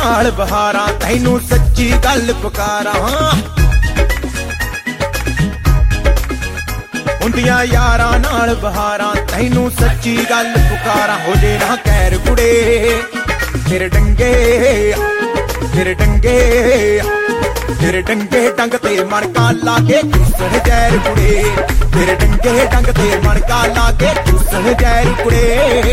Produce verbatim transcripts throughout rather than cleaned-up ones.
नाल बहारा तैनू सच्ची गल पुकारा हुंदियां यारां नाल बहारा तैनू सच्ची गल पुकारा हो जे ना कैर कुड़े तेरे डंगे तेरे डंगे तेरे डंगे डंग ते मणका लागे चूसन जैर कुड़े तेरे डंगे डंग ते मणका लागे चूसन जैर कुड़े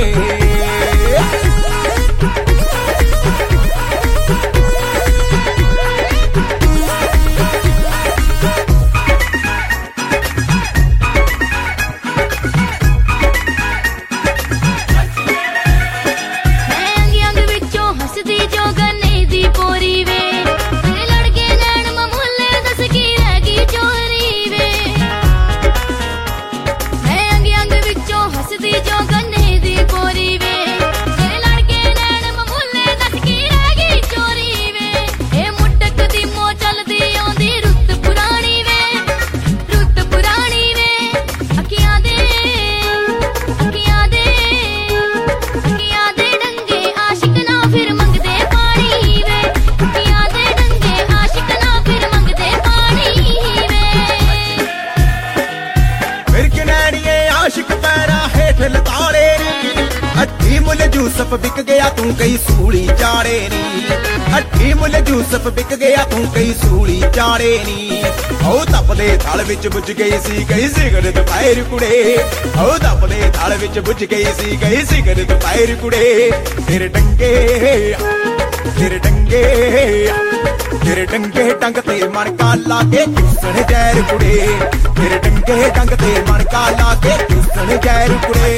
यूसुफ बिक गया तू कई सूली चाड़े नी अठी मुल यूसुफ बिक गया तू कई सूली चाड़े नी ओ तपदे थाल विच बुझ गई सी कई सिगरत फायर कुड़े ओ तपदे थाल विच बुझ गई सी कई सिगरत फायर कुड़े तेरे डंगे तेरे डंगे तेरे डंगे डंग ते मणका लागे चूसन जैर कुड़े तेरे डंगे डंग ते मणका लागे चूसन जैर कुड़े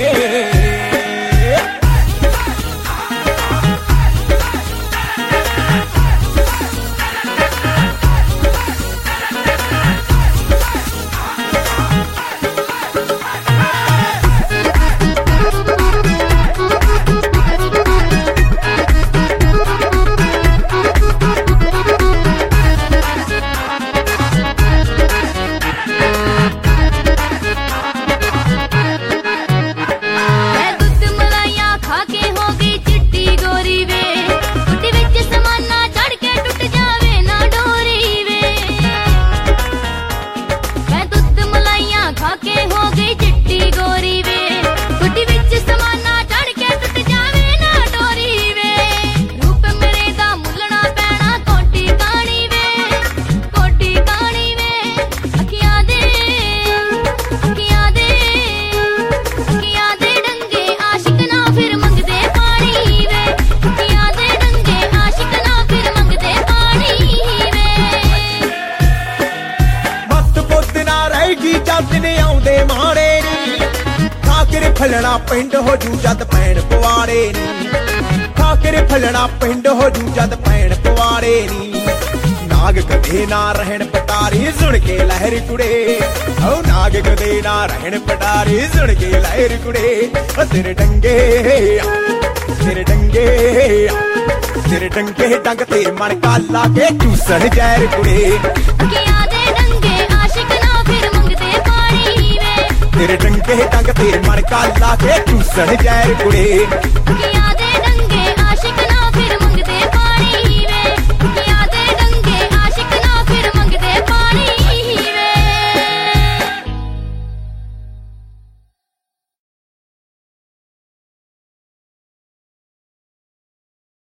फलना पिंड हो जू जद पैण पवाड़े नी खाकर फलना पिंड हो जू जद पैण पवाड़े नी नाग कदे ना रहन पटारी सुन के लहर कुड़े ओ नाग कदे ना रहन पटारी सुन के लहर कुड़े ओ तेरे डंगे तेरे डंगे तेरे डंगे डंग ते मणका लागे चूसन जैर कुड़े तेरे डंगे डंग ते मणका लागे चूसन जैर कुड़े।